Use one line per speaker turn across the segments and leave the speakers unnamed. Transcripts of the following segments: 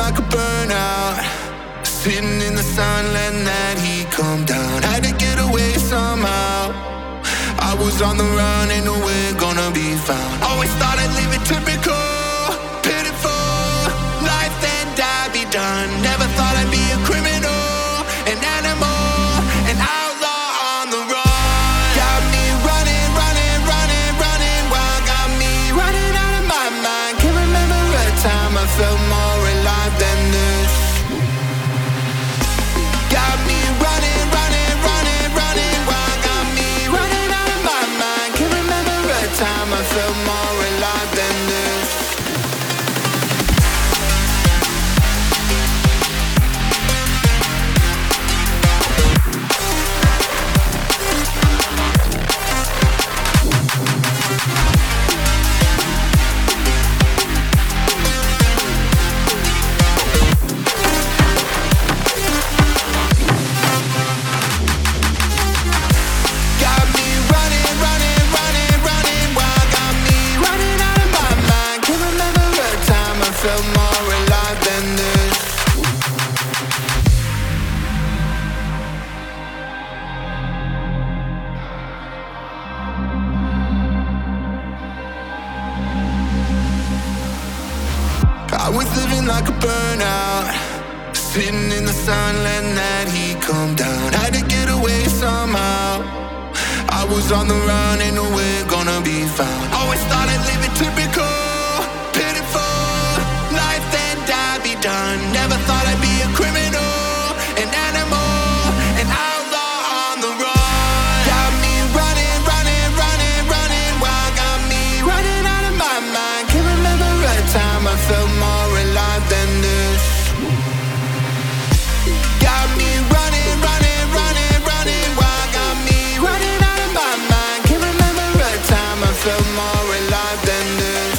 like a burnout. Sitting in the sun, letting that heat come down. Had to get away somehow. I was on the run, ain't nowhere gonna be found. Always thought I'd live it typical, pitiful. Life then die, be done. Never thought I'd be a criminal, an animal, an outlaw on the run. Got me running, running, running, running wild. Got me running out of my mind. Can't remember a time I felt more alive than this. Got me running, running, running, running wild. Got me running out of my mind. Can't remember a time I felt more alive than this. Felt more alive than this. I was living like a burnout, sitting in the sun, letting that heat come down. Had to get away somehow. I was on the run, ain't nowhere gonna be found. Always thought I'd live it typical, done. Never thought I'd be a criminal, an animal, an outlaw on the run. Got me running, running, running, running wild. Got me running out of my mind. Can't remember a time I felt more alive than this. Got me running, running, running, running wild. Got me running out of my mind. Can't remember a time I felt more alive than this.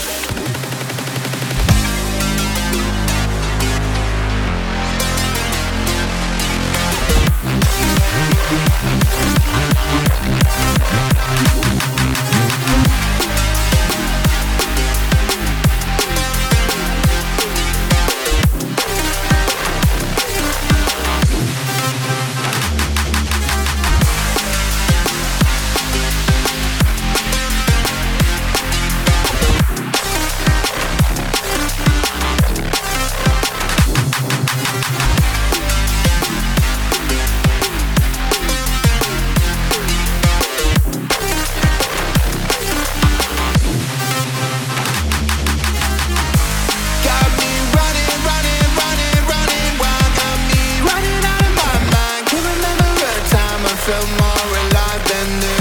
Felt more alive than this.